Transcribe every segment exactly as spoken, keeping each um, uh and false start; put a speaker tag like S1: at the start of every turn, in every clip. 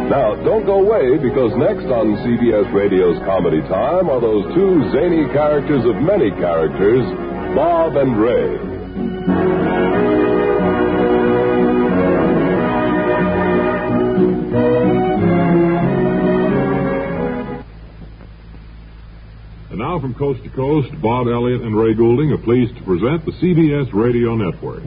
S1: Now, don't go away, because next on C B S Radio's Comedy Time are those two zany characters of many characters, Bob and Ray.
S2: And now from coast to coast, Bob Elliott and Ray Goulding are pleased to present the C B S Radio Network.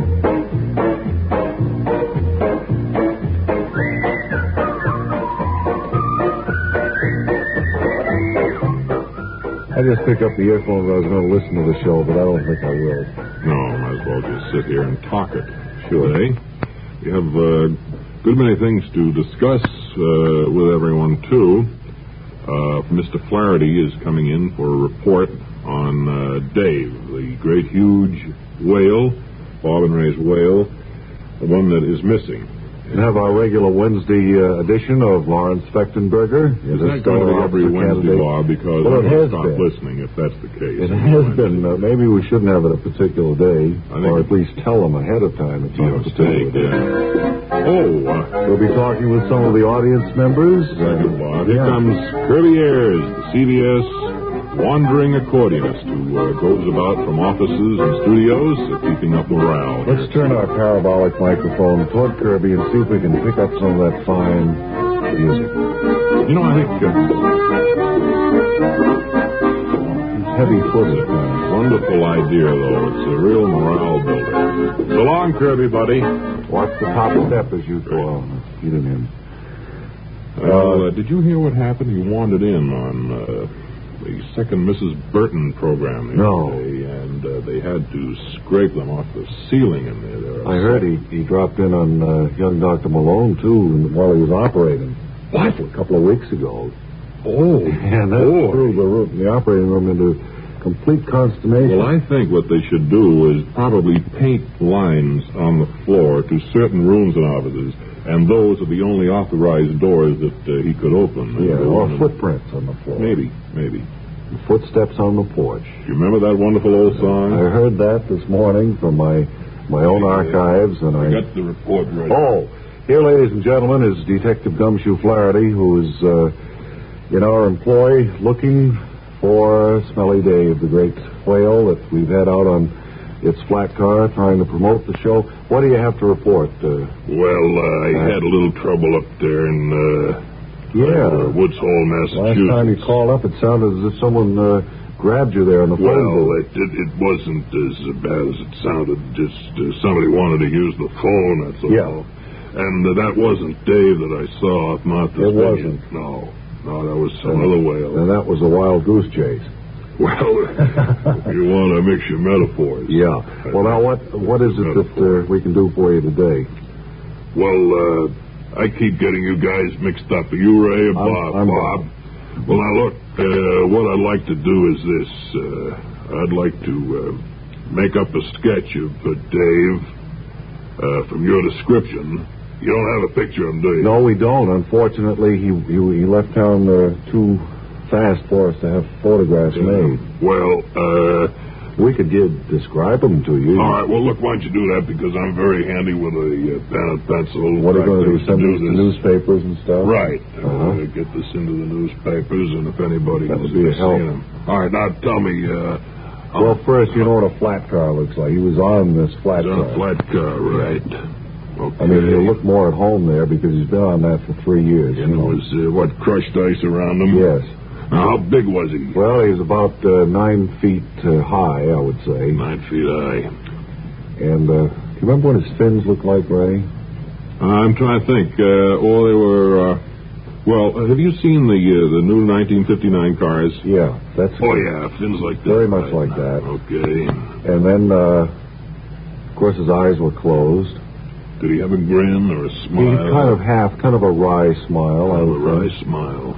S3: I just picked up the earphones. I was going to listen to the show, but I don't think I will.
S2: No, might as well just sit here and talk it.
S3: Sure.
S2: Today. We have a good many things to discuss uh, with everyone, too. Uh, Mister Flaherty is coming in for a report on uh, Dave, the great, huge whale, Bob and Ray's whale, the one that is missing.
S3: We have our regular Wednesday uh, edition of Lawrence Fechtenberger.
S2: Is that going to be every Wednesday, Bob? Because
S3: well,
S2: I'm
S3: going
S2: to stop
S3: been.
S2: listening if that's the case.
S3: It has been. Uh, maybe we shouldn't have it a particular day, or at least tell them ahead of time it's on a particular day.
S2: Yeah. Oh, uh,
S3: we'll be talking with some of the audience members.
S2: Thank you, Bob. Here
S3: yeah.
S2: comes Kirby Ayers, the C B S wandering accordionist who uh, goes about from offices and studios uh, keeping up morale.
S3: Let's turn our parabolic microphone toward Kirby and see if we can pick up some of that fine music.
S2: You know, I think uh,
S3: he's heavy-footed.
S2: Wonderful idea, though. It's a real morale builder. So long, Kirby, buddy.
S3: Watch the top step as you go on. Get him in.
S2: Uh, uh, did you hear what happened? He wandered in on uh, the second Missus Burton program the
S3: no.
S2: other day, and uh, they had to scrape them off the ceiling in there. there
S3: I heard he, he dropped in on uh, young Doctor Malone, too, while he was operating.
S2: What?
S3: A couple of weeks ago.
S2: Oh.
S3: And that
S2: oh.
S3: threw the, room, the operating room into complete consternation.
S2: Well, I think what they should do is probably paint lines on the floor to certain rooms and offices, and those are the only authorized doors that uh, he could open.
S3: Yeah, or footprints on the floor.
S2: Maybe, maybe.
S3: Footsteps on the porch.
S2: You remember that wonderful old song?
S3: I heard that this morning from my my own
S2: yeah,
S3: archives, and I...
S2: I got the report ready.
S3: Oh, here, ladies and gentlemen, is Detective Gumshoe Flaherty, who is uh, in our employ looking for Smelly Dave, the great whale that we've had out on its flat car trying to promote the show. What do you have to report? Uh,
S2: well, uh, I uh, had a little trouble up there in uh,
S3: yeah.
S2: uh, Woods Hole, Massachusetts.
S3: Last time you called up, it sounded as if someone uh, grabbed you there on the phone.
S2: Well, it, it, it wasn't as bad as it sounded. Just uh, somebody wanted to use the phone, that's all.
S3: Yeah.
S2: And uh, that wasn't Dave that I saw up Martha's
S3: It
S2: Vineyard.
S3: wasn't.
S2: No. No, that was some other whale.
S3: And that was a wild goose chase.
S2: Well, if you want to mix your metaphors.
S3: Yeah. Well, now, what what is it that uh, we can do for you today?
S2: Well, uh, I keep getting you guys mixed up. Are you Ray or Bob?
S3: I'm, I'm
S2: Bob.
S3: Bob.
S2: Well, now, look, uh, what I'd like to do is this. Uh, I'd like to uh, make up a sketch of uh, Dave uh, from your description. You don't have a picture of him, do you?
S3: No, we don't. Unfortunately, he he, he left town uh, too fast for us to have photographs
S2: yeah.
S3: made.
S2: Well, uh...
S3: we could give, describe them to you.
S2: All right, well, look, why don't you do that, because I'm very handy with a uh, pen and pencil.
S3: What are you going to do, send
S2: do
S3: this to newspapers and stuff?
S2: Right.
S3: Uh-huh.
S2: Uh, get this into the newspapers, and if anybody
S3: that
S2: wants
S3: would be
S2: to
S3: a help.
S2: see them. All right, now tell me... Uh,
S3: well, first, you know what a flat car looks like. He was on this flat
S2: he's
S3: car.
S2: on a flat car, right. Okay.
S3: I mean, he'll look more at home there because he's been on that for three years.
S2: And
S3: you know.
S2: it was, uh, what, crushed ice around him?
S3: Yes.
S2: Now, how big was he?
S3: Well, he was about uh, nine feet uh, high, I would say.
S2: Nine feet high.
S3: And uh, do you remember what his fins looked like, Ray?
S2: Uh, I'm trying to think. Uh, oh, they were... Uh, well, uh, have you seen the uh, the new nineteen fifty-nine cars?
S3: Yeah, that's...
S2: Oh, yeah, fins like that.
S3: Very much
S2: right.
S3: like that.
S2: Okay.
S3: And then, uh, of course, his eyes were closed.
S2: Did he have a grin or a smile?
S3: He kind of half, kind of a wry smile.
S2: Kind
S3: I
S2: of
S3: would
S2: a wry
S3: think.
S2: smile.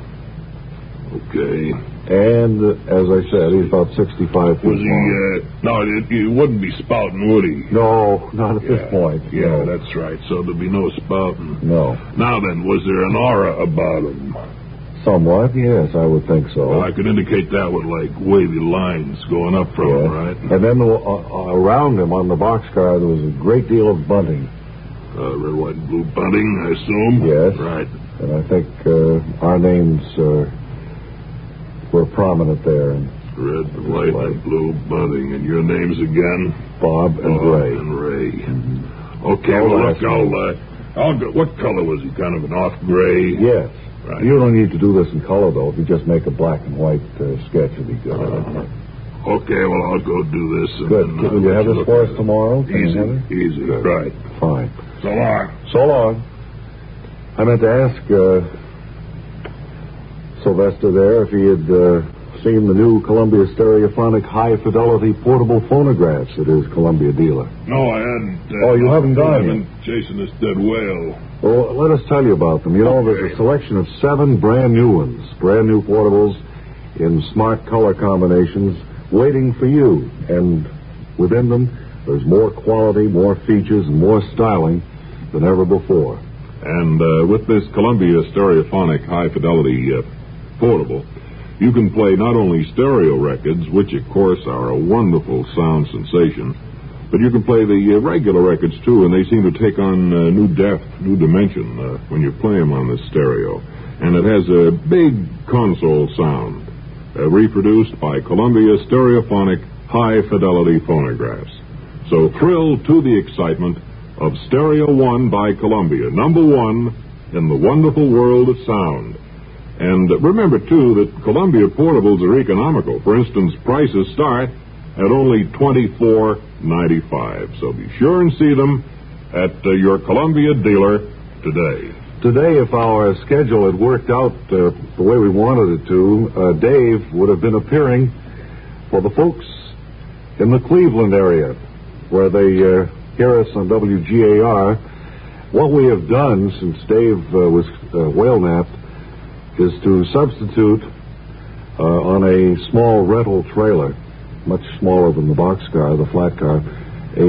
S2: Okay.
S3: And, uh, as I said, he's about sixty-five feet
S2: Was he,
S3: long.
S2: uh, no, it, he wouldn't be spouting, would he?
S3: No, not at
S2: yeah.
S3: this point.
S2: Yeah,
S3: no.
S2: that's right. So there'd be no spouting.
S3: No.
S2: Now then, was there an aura about him?
S3: Somewhat, yes, I would think so.
S2: Well, I could indicate that with, like, wavy lines going up from
S3: yeah.
S2: him, right?
S3: And then uh, uh, around him on the boxcar, there was a great deal of bunting.
S2: Uh, red, white, and blue bunting, I assume?
S3: Yes.
S2: Right.
S3: And I think uh, our names uh, were prominent there. And
S2: red, white, white, and blue bunting. And your names again?
S3: Bob and
S2: Bob
S3: Ray.
S2: and Ray.
S3: Mm-hmm.
S2: Okay,
S3: All
S2: well,
S3: right.
S2: look, I'll, uh, I'll go. What color was he? Kind of an off gray?
S3: Yes.
S2: Right.
S3: You don't need to do this in color, though. If you just make a black and white uh, sketch, it'd be good.
S2: Uh, okay, well, I'll go do this. And
S3: Good.
S2: Then, uh,
S3: Will you have this for us
S2: it.
S3: tomorrow?
S2: Easy, easy.
S3: Good.
S2: Right.
S3: Fine.
S2: So long.
S3: So long. I meant to ask uh, Sylvester there if he had uh, seen the new Columbia Stereophonic high-fidelity portable phonographs at his Columbia dealer.
S2: No, I hadn't. Uh,
S3: Oh, you haven't gone
S2: I've
S3: yet?
S2: been chasing this dead whale.
S3: Well, let us tell you about them. You know, there's a selection of seven brand new ones, brand new portables in smart color combinations waiting for you. And within them, there's more quality, more features, and more styling than ever before.
S2: And uh, with this Columbia Stereophonic high-fidelity uh, portable, you can play not only stereo records, which, of course, are a wonderful sound sensation, but you can play the uh, regular records, too, and they seem to take on uh, new depth, new dimension uh, when you play them on the stereo. And it has a big console sound, uh, reproduced by Columbia Stereophonic high-fidelity phonographs. So thrill to the excitement of Stereo One by Columbia, number one in the wonderful world of sound. And remember, too, that Columbia portables are economical. For instance, prices start at only twenty-four ninety-five. So be sure and see them at uh, your Columbia dealer today.
S3: Today, if our schedule had worked out uh, the way we wanted it to, uh, Dave would have been appearing for the folks in the Cleveland area, where they uh, hear us on W G A R. What we have done since Dave uh, was uh, whale-napped is to substitute uh, on a small rental trailer, much smaller than the boxcar, the flat car, a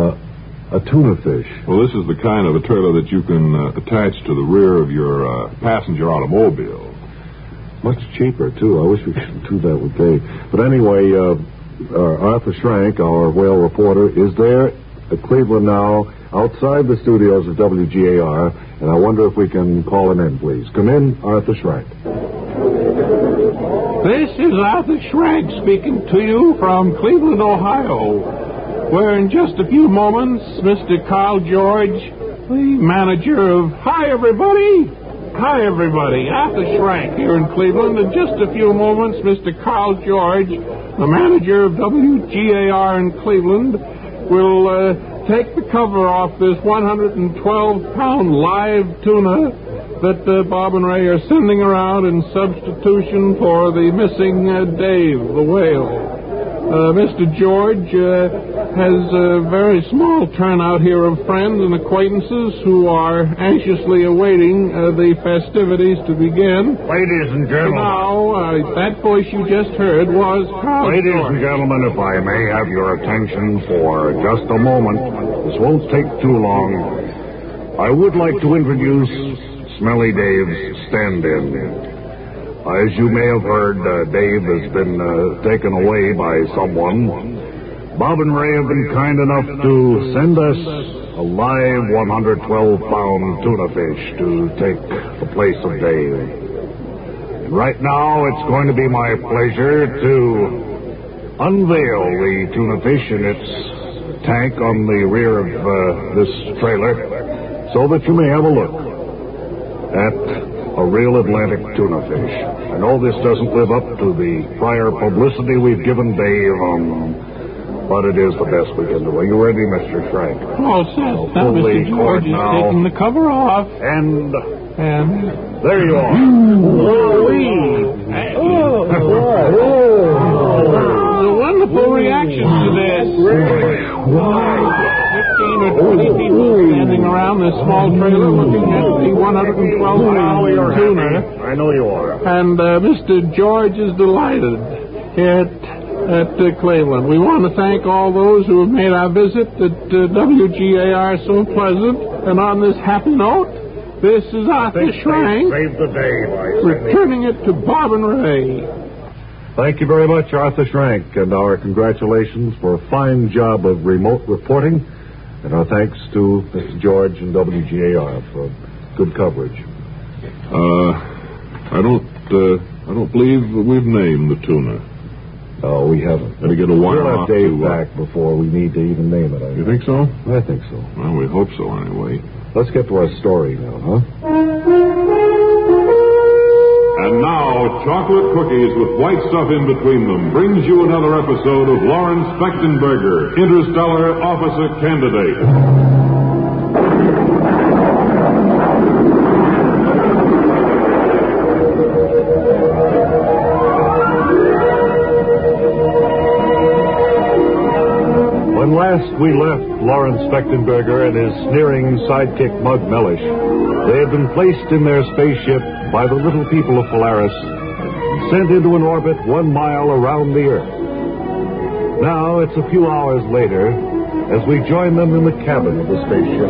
S3: uh, a tuna fish.
S2: Well, this is the kind of a trailer that you can uh, attach to the rear of your uh, passenger automobile.
S3: Much cheaper, too. I wish we could do that with Dave. But anyway, uh, uh, Arthur Schrank, our whale reporter, is there at Cleveland now, outside the studios of W G A R, and I wonder if we can call him in, please. Come in, Arthur Schrank.
S4: This is Arthur Schrank speaking to you from Cleveland, Ohio, where in just a few moments, Mister Carl George, the manager of... Hi, everybody! Hi, everybody. Arthur Schrank here in Cleveland. In just a few moments, Mister Carl George, the manager of W G A R in Cleveland, will uh, take the cover off this one hundred twelve pound live tuna that uh, Bob and Ray are sending around in substitution for the missing uh, Dave, the whale. Uh, Mister George uh, has a very small turnout here of friends and acquaintances who are anxiously awaiting uh, the festivities to begin.
S5: Ladies and gentlemen.
S4: Now, uh, that voice you just heard was Carl
S5: Ladies
S4: George.
S5: and gentlemen, if I may have your attention for just a moment, this won't take too long. I would like to introduce Smelly Dave's stand-in. As you may have heard, uh, Dave has been uh, taken away by someone. Bob and Ray have been kind enough to send us a live one hundred twelve pound tuna fish to take the place of Dave. And right now, it's going to be my pleasure to unveil the tuna fish in its tank on the rear of uh, this trailer so that you may have a look at a real Atlantic tuna fish. I know this doesn't live up to the prior publicity we've given Dave, um, but it is the best we can do. Are you ready, Mister Schrank?
S4: All set.
S5: I'll
S4: Now,
S5: pull
S4: Mister
S5: the cord
S4: George is
S5: now.
S4: taking the cover off.
S5: And
S4: And...
S5: there you are.
S4: The wonderful reactions to this. Fifteen or twenty people standing around this small trailer looking at the one hundred twelve pound tuna.
S5: I know you are.
S4: And uh, Mister George is delighted here at, at uh, Cleveland. We want to thank all those who have made our visit at uh, W G A R so pleasant. And on this happy note, this is Arthur Schrank
S5: Save the day by sending...
S4: returning it to Bob and Ray.
S3: Thank you very much, Arthur Schrank, and our congratulations for a fine job of remote reporting And our thanks to Mister George and W G A R for good coverage.
S2: Uh, I don't, uh, I don't believe we've named the tuna.
S3: No, we haven't.
S2: Gotta get a wire
S3: we'll
S2: off
S3: have Dave
S2: to, uh,
S3: back before we need to even name it. I
S2: You think so?
S3: I think so.
S2: Well, we hope so anyway.
S3: Let's get to our story now, huh?
S2: And now, chocolate cookies with white stuff in between them brings you another episode of Lawrence Fechtenberger, Interstellar Officer Candidate.
S3: When last we left Lawrence Fechtenberger and his sneering sidekick Mug Mellish, they had been placed in their spaceship by the little people of Polaris and sent into an orbit one mile around the Earth. Now it's a few hours later as we join them in the cabin of the spaceship.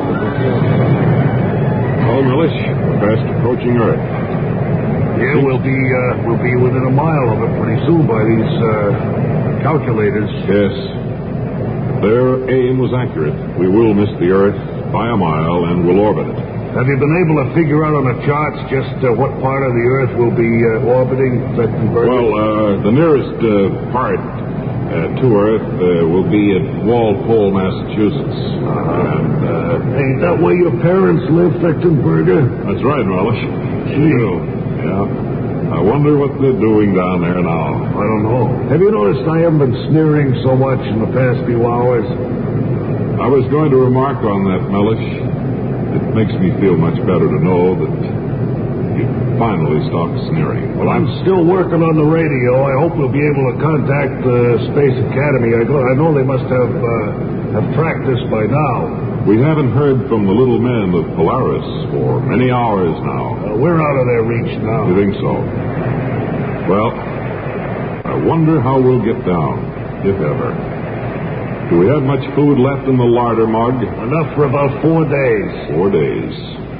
S2: Oh, Mellish, we're fast approaching Earth.
S5: Yeah, we'll be uh, we'll be within a mile of it pretty soon by these uh, calculators.
S2: Yes. Their aim was accurate. We will miss the Earth by a mile and will orbit it.
S5: Have you been able to figure out on the charts just uh, what part of the Earth will be uh, orbiting Fechtenberger?
S2: Well, uh, the nearest uh, part uh, to Earth uh, will be at Walpole, Massachusetts.
S5: Uh-huh.
S2: And, uh,
S5: Ain't that where your parents live, Fechtenberger?
S2: That's right, Mellish.
S5: Gee.
S2: Yeah. I wonder what they're doing down there now.
S5: I don't know. Have you noticed I haven't been sneering so much in the past few hours?
S2: I was going to remark on that, Mellish. It makes me feel much better to know that you finally stopped sneering.
S5: Well, I'm still working on the radio. I hope we'll be able to contact the Space Academy. I, go, I know they must have uh, have tracked this by now.
S2: We haven't heard from the little men of Polaris for many hours now.
S5: Uh, we're out of their reach now.
S2: You think so? Well, I wonder how we'll get down, if ever. Do we have much food left in the larder, Mug?
S5: Enough for about four days.
S2: Four days.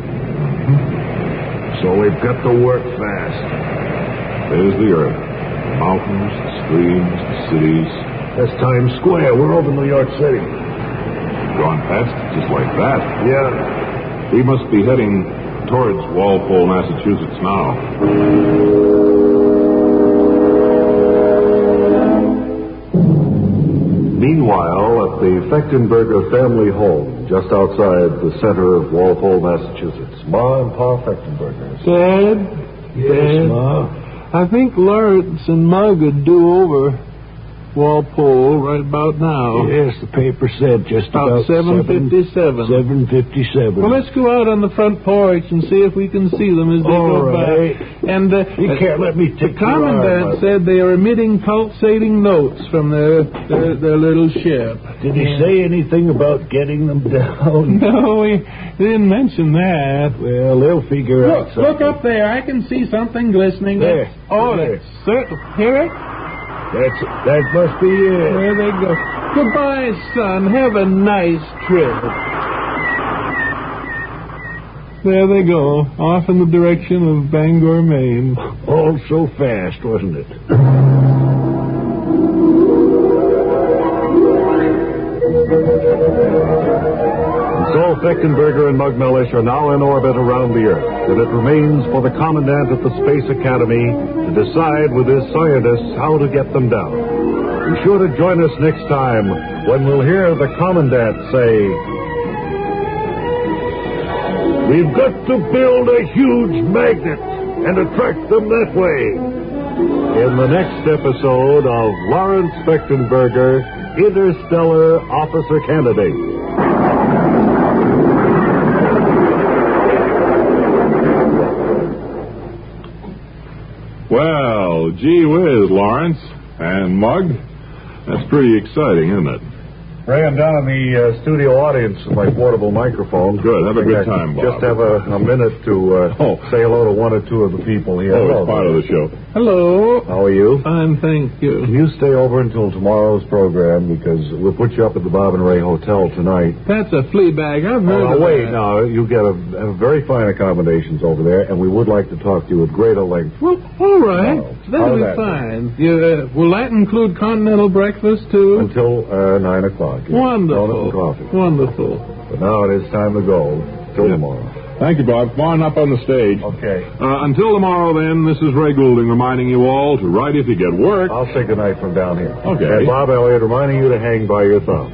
S5: So we've got to work fast.
S2: There's the Earth. The mountains, the streams, the cities.
S5: That's Times Square. We're over New York City.
S2: Gone past it just like that.
S5: Yeah.
S2: We must be heading towards Walpole, Massachusetts now.
S3: Meanwhile, at the Fechtenberger family home, just outside the center of Walpole, Massachusetts, Ma and Pa Fechtenberger.
S6: Dad?
S5: Yes,
S6: Dad?
S5: Ma?
S6: I think Lawrence and Mug would do over Walpole right about now.
S5: Yes, the paper said just
S6: About
S5: about
S6: seven fifty-seven.
S5: seven fifty-seven.
S6: Well, let's go out on the front porch and see if we can see them as they
S5: All
S6: go
S5: right.
S6: by. And uh,
S5: You can't let me
S6: the
S5: take your arm,
S6: commandant
S5: Mother.
S6: said they are emitting pulsating notes from their their, their little ship.
S5: Did he say anything about getting them down?
S6: No, he didn't mention that.
S5: Well, they'll figure
S6: Look,
S5: out something.
S6: look up there. I can see something glistening.
S5: There.
S6: Oh,
S5: There.
S6: that's certain. Hear it?
S5: That's that must be it.
S6: There they go. Goodbye, son. Have a nice trip. There they go, off in the direction of Bangor, Maine.
S5: All so fast, wasn't it?
S3: So Fechtenberger and Mug Mellish are now in orbit around the Earth, and it remains for the commandant of the Space Academy to decide with his scientists how to get them down. Be sure to join us next time when we'll hear the commandant say,
S5: We've got to build a huge magnet and attract them that way.
S3: in the next episode of Lawrence Fechtenberger, Interstellar Officer Candidate.
S2: Well, gee whiz, Lawrence and Mug. That's pretty exciting, isn't it?
S3: Ray, I'm down in the uh, studio audience with my portable microphone.
S2: Good. Have a good
S3: I can
S2: time, Bob.
S3: Just have a, a minute to uh,
S2: Oh.
S3: say hello to one or two of the people here.
S2: Oh,
S3: Hello,
S2: it's part of the show.
S6: Hello.
S3: How are you?
S6: Fine, thank you.
S3: Can you stay over until tomorrow's program, because we'll put you up at the Bob and Ray Hotel tonight.
S6: That's a flea bag. I've heard
S3: Oh,
S6: of
S3: now, wait,
S6: that.
S3: now, you get a, a very fine accommodations over there, and we would like to talk to you at greater length.
S6: Well, all right.
S3: Oh,
S6: That'll
S3: how's
S6: be
S3: that?
S6: fine. You, uh, will that include continental breakfast, too?
S3: Until uh, nine o'clock. o'clock. Yes.
S6: Wonderful.
S3: Donut and coffee.
S6: Wonderful.
S3: But now it is time to go. Till
S2: Yeah.
S3: tomorrow.
S2: Thank you, Bob. Come on up on the stage.
S3: Okay.
S2: Uh, until tomorrow, then, this is Ray Goulding reminding you all to write if you get work.
S3: I'll say goodnight from down here.
S2: Okay.
S3: And Bob Elliott reminding you to hang by your thumbs.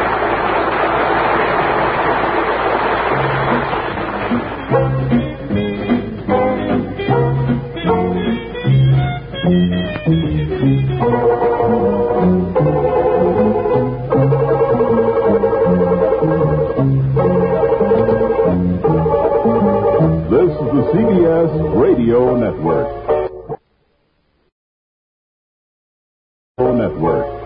S1: This is the C B S Radio Network. Network.